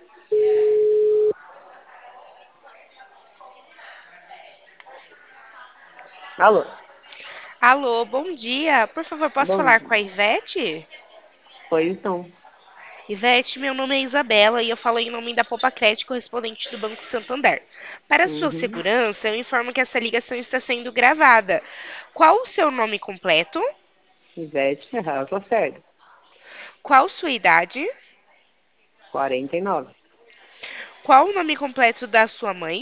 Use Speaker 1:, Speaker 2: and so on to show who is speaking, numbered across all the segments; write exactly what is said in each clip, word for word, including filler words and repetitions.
Speaker 1: Alô,
Speaker 2: Alô, bom dia. Por favor, posso
Speaker 1: bom
Speaker 2: falar com
Speaker 1: dia.
Speaker 2: a Ivete?
Speaker 1: Foi então.
Speaker 2: Ivete, meu nome é Isabela e eu falo em nome da Popa Crédito, correspondente do Banco Santander. Para sua
Speaker 1: Uhum.
Speaker 2: segurança, eu informo que essa ligação está sendo gravada. Qual o seu nome completo?
Speaker 1: Ivete Ferraz Lacerda,
Speaker 2: Qual sua idade?
Speaker 1: quarenta e nove.
Speaker 2: Qual o nome completo da sua mãe?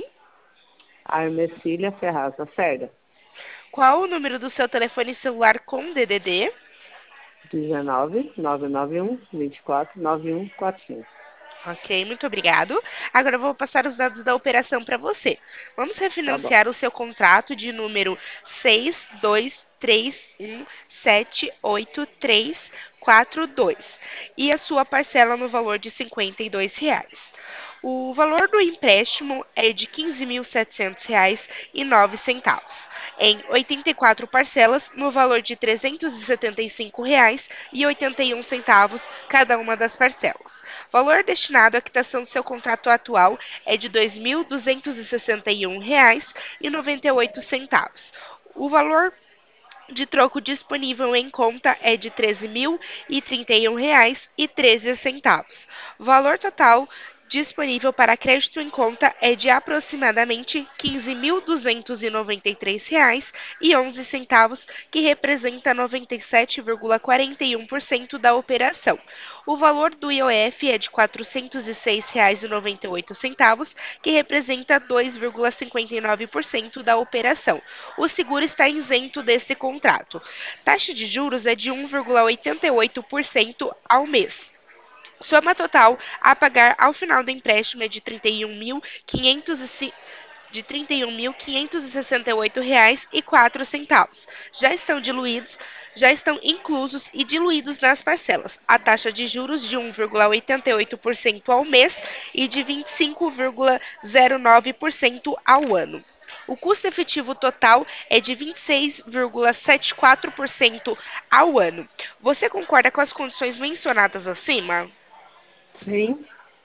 Speaker 1: Armecília Ferraz Lacerda,
Speaker 2: Qual o número do seu telefone celular com D D D?
Speaker 1: dezenove, nove nove um, vinte e quatro, nove um quatro cinco.
Speaker 2: Ok, muito obrigado. Agora eu vou passar os dados da operação para você. Vamos
Speaker 1: Tá bom.
Speaker 2: refinanciar o seu contrato de número seis dois três um sete oito três quatro dois e a sua parcela no valor de cinquenta e dois reais. O valor do empréstimo é de quinze mil setecentos reais e nove centavos, em oitenta e quatro parcelas no valor de trezentos e setenta e cinco reais e oitenta e um centavos cada uma das parcelas. O valor destinado à quitação do seu contrato atual é de dois mil duzentos e sessenta e um reais e noventa e oito centavos. O valor de troco disponível em conta é de treze mil e trinta e um reais e treze centavos. O valor total disponível para crédito em conta é de aproximadamente quinze mil duzentos e noventa e três reais e onze centavos, que representa noventa e sete vírgula quarenta e um por cento da operação. O valor do I O F é de quatrocentos e seis reais e noventa e oito centavos, que representa dois vírgula cinquenta e nove por cento da operação. O seguro está isento desse contrato. Taxa de juros é de um vírgula oitenta e oito por cento ao mês. Soma total a pagar ao final do empréstimo é de trinta e um mil quinhentos e de trinta e um mil quinhentos e sessenta e oito reais e quatro centavos. Já estão diluídos, já estão inclusos e diluídos nas parcelas. A taxa de juros de um vírgula oitenta e oito por cento ao mês e de vinte e cinco vírgula zero nove por cento ao ano. O custo efetivo total é de vinte e seis vírgula setenta e quatro por cento ao ano. Você concorda com as condições mencionadas acima?
Speaker 1: Sim,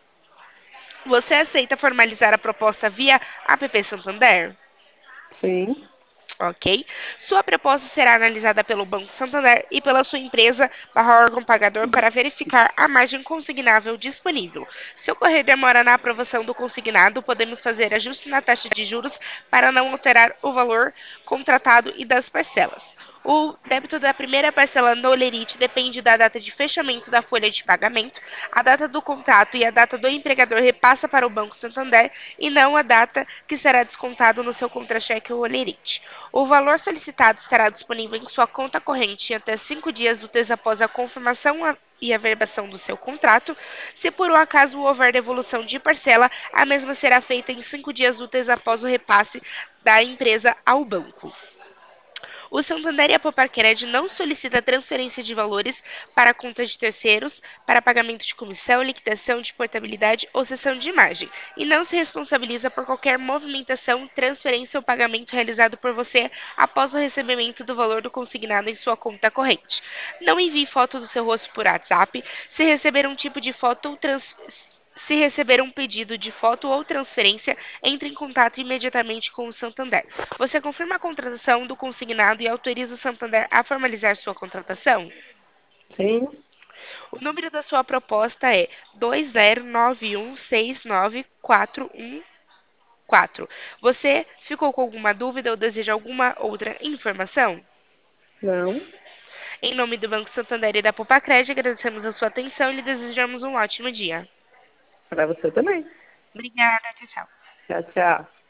Speaker 2: Você aceita formalizar a proposta via App Santander?
Speaker 1: sim,
Speaker 2: Ok? Sua proposta será analisada pelo Banco Santander e pela sua empresa barra órgão pagador para verificar a margem consignável disponível. Se ocorrer demora na aprovação do consignado, podemos fazer ajuste na taxa de juros para não alterar o valor contratado e das parcelas. O débito da primeira parcela no Lerite depende da data de fechamento da folha de pagamento. A data do contrato e a data do empregador repassa para o Banco Santander e não a data que será descontado no seu contra-cheque ou Lerite. O valor solicitado estará disponível em sua conta corrente em até cinco dias úteis após a confirmação a- e averbação do seu contrato. Se por um acaso houver devolução de parcela, a mesma será feita em cinco dias úteis após o repasse da empresa ao banco. O Santander e a Poparcred não solicita transferência de valores para contas de terceiros, para pagamento de comissão, liquidação de portabilidade ou cessão de imagem, e não se responsabiliza por qualquer movimentação, transferência ou pagamento realizado por você após o recebimento do valor do consignado em sua conta corrente. Não envie foto do seu rosto por WhatsApp. Se receber um tipo de foto ou trans... Se receber um pedido de foto ou transferência, entre em contato imediatamente com o Santander. Você confirma a contratação do consignado e autoriza o Santander a formalizar sua contratação?
Speaker 1: sim.
Speaker 2: O número da sua proposta é dois zero nove um seis nove quatro um quatro. Você ficou com alguma dúvida ou deseja alguma outra informação?
Speaker 1: Não,
Speaker 2: Em nome do Banco Santander e da Popacred, agradecemos a sua atenção e lhe desejamos um ótimo dia.
Speaker 1: para você também.
Speaker 2: Obrigada, tchau, tchau.
Speaker 1: Tchau, tchau.